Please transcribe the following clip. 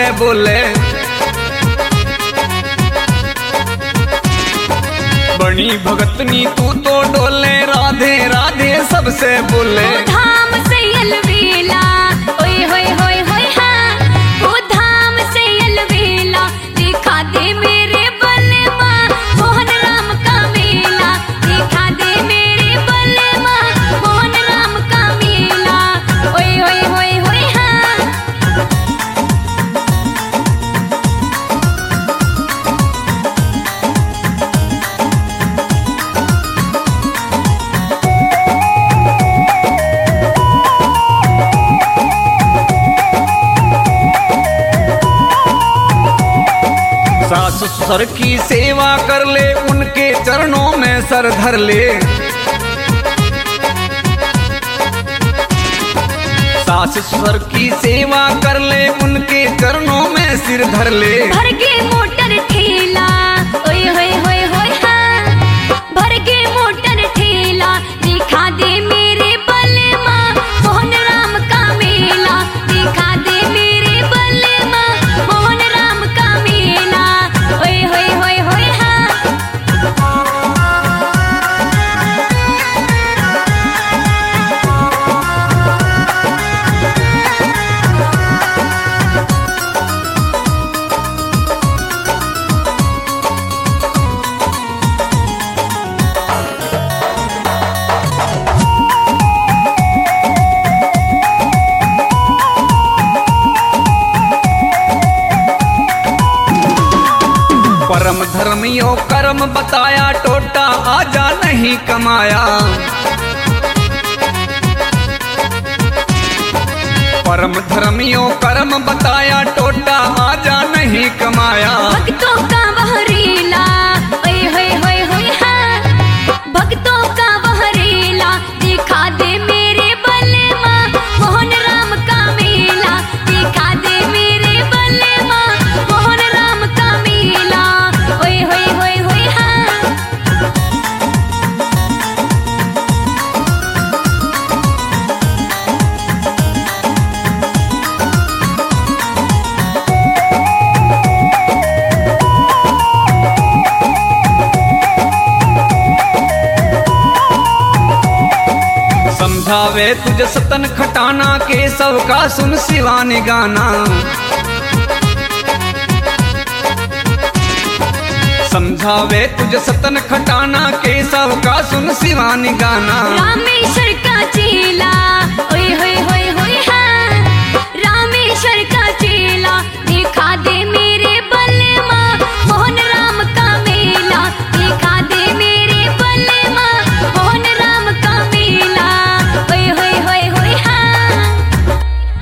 बोले। बनी भगतनी तू तो डोले, राधे राधे सबसे बोले। धाम से अलवेला ओए होए होए होए हाँ, वो धाम से अलवेला दिखा दे मेरे बलमा, मोहन राम का मेला दिखा दे मेरे बलमा, मोहन राम का मेला ओए होए होए होए हाँ। सास ससुर की सेवा कर ले, उनके चरणों में सर धर ले। सास ससुर की सेवा कर ले, उनके चरणों में सिर धर ले। भर के मोटर ठेला ओए होए होए होए हाँ, भर के मोटर ठेला दिखा दे मेरे बलमा, मोहन राम का मेला दिखा दे मेरे बलमा, मोहन राम का मेला ओए होए होए होए हाँ। परम धर्मियों कर्म बताया, टोटा आजा नहीं कमाया। परम धर्मियों कर्म बताया, टोटा आजा नहीं कमाया। भक्तों का वह रीला ओए होए होए होए हाँ, भक्तों का वह रीला दिखा दे मेरे बलमा, मोहन राम का मेला दिखा दे मेरे बलमा, मोहन राम का मेला ओए होए होए होए हाँ। समझावे तुझे सतन खटाना, केशव का सुन शिवानी गाना। समझावे तुझे सतन खटाना, केशव का सुन शिवानी गाना। रामेश्वर का चेला